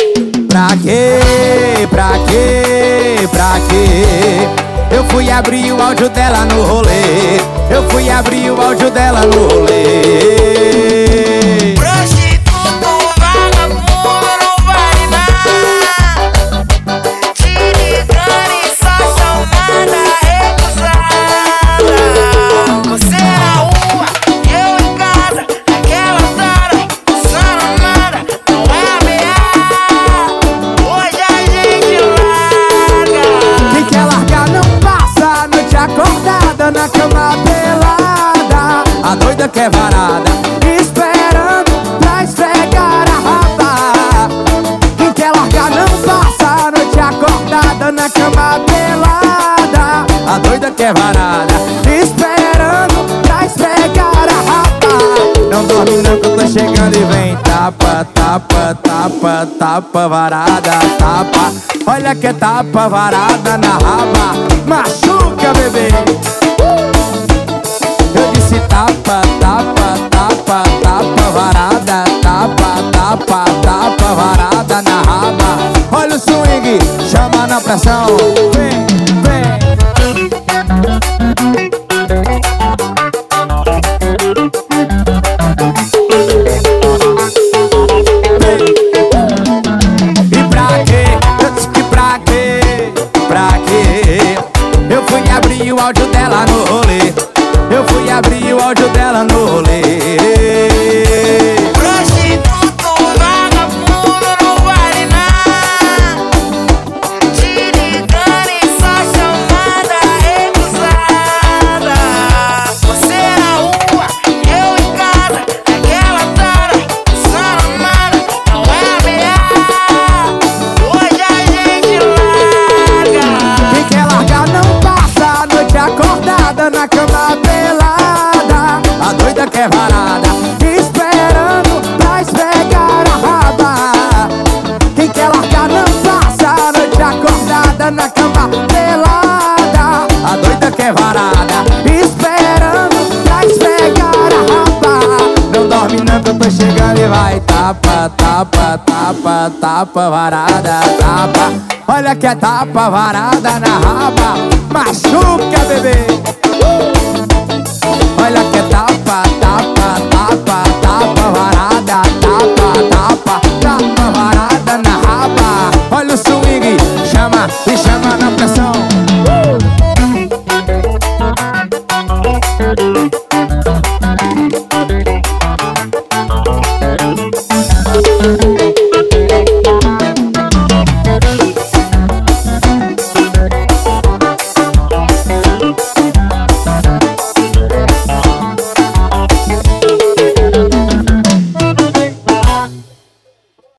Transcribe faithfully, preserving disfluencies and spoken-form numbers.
Pra quê? Pra quê? Pra quê? Eu fui abrir o áudio dela no rolê. Eu fui abrir o áudio dela no rolê. Prostituto, vagabundo, não vale nada. Te ligando e só chamada recusada. Você na rua, eu em casa. Aquela tara, só nada. Não é ameaça. Hoje a gente larga. Quem quer largar não passa a noite acordada na cama pelada. A doida quer varada, esperando pra esfregar a raba. Quem quer largar não passa a noite acordada na cama pelada. A doida quer varada, esperando pra esfregar a raba. Não dorme não que eu tô chegando e vem tapa, tapa, tapa, tapa, varada, tapa. Olha que tapa, varada na raba. Machuca, bebê. Eu disse tapa, tapa, tapa, tapa, varada, tapa, tapa, tapa, varada na raba. Olha o swing, chama na pressão. Vem, vem. E pra quê? Eu disse que pra quê? Pra quê? Eu fui abrir o áudio dela no rolê. Eu fui abrir o áudio dela no rolê. Prostituto, vagabundo, não vale nada. Te ligando e só chamada recusada. Você na rua, eu em casa. Aquela tara, só nada. Não é ameaça. Hoje a gente larga. Quem quer largar não passa a noite acordada na cama pelada. A doida quer varada, esperando pra esfregar a raba. Quem quer largar não passa a noite acordada na cama pelada. A doida quer varada, esperando pra esfregar a raba. Não dorme não que eu tô chegando e vai tapa, tapa, tapa, tapa, varada, tapa. Olha que é tapa, varada na raba. Machuca, bebê. Olha que é tapa, tapa, tapa, tapa, varada, tapa, tapa, tapa, varada na raba. Olha o swing, chama e chama.